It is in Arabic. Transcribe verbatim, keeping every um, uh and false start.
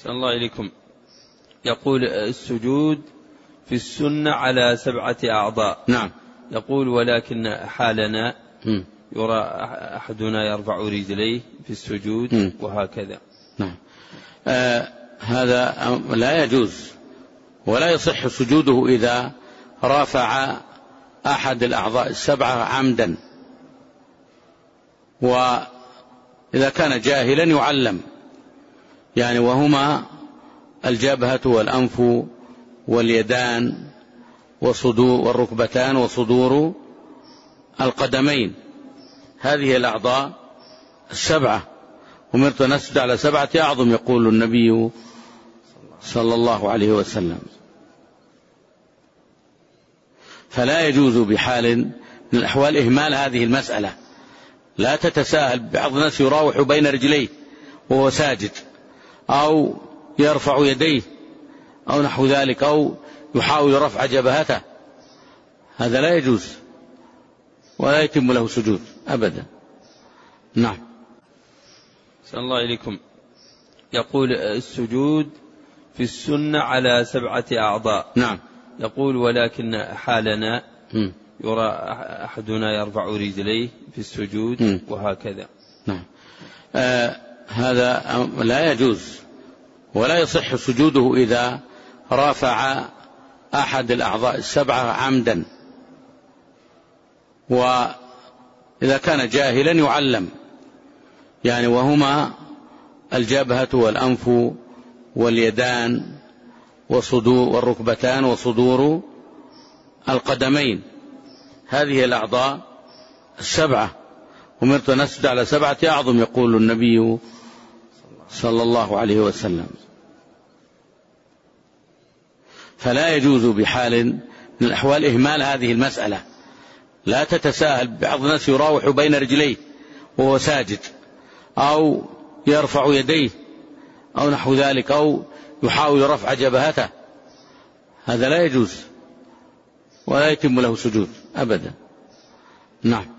أحسن الله إليكم. يقول السجود في السنة على سبعة أعضاء. نعم. يقول ولكن حالنا م. يرى أحدنا يرفع رجليه في السجود م. وهكذا. نعم. آه هذا لا يجوز ولا يصح سجوده إذا رافع أحد الأعضاء السبعة عمدا، وإذا كان جاهلا يعلم، يعني وهما الجبهة والأنف واليدان وصدور والركبتان وصدور القدمين، هذه الأعضاء السبعة، أمرت أن أسجد على سبعة أعظم يقول النبي صلى الله عليه وسلم. فلا يجوز بحال من الأحوال إهمال هذه المسألة، لا تتساهل. بعض الناس يراوح بين رجليه وهو ساجد، أو يرفع يديه أو نحو ذلك، أو يحاول رفع جبهته، هذا لا يجوز ولا يتم له سجود أبدا. نعم. أحسن الله إليكم. يقول السجود في السنة على سبعة أعضاء. نعم. يقول ولكن حالنا م. يرى أحدنا يرفع رجليه في السجود م. وهكذا. نعم. آه هذا لا يجوز ولا يصح سجوده إذا رافع أحد الأعضاء السبعة عمدا، وإذا كان جاهلا يعلم، يعني وهما الجبهة والأنف واليدان وصدور والركبتان وصدور القدمين، هذه الأعضاء السبعة، أمرت أن أسجد على سبعة أعظم يقول النبي صلى الله عليه وسلم. فلا يجوز بحال من الأحوال إهمال هذه المسألة، لا تتساهل. بعض الناس يراوح بين رجليه وهو ساجد، أو يرفع يديه أو نحو ذلك، أو يحاول رفع جبهته، هذا لا يجوز ولا يتم له سجود أبدا. نعم.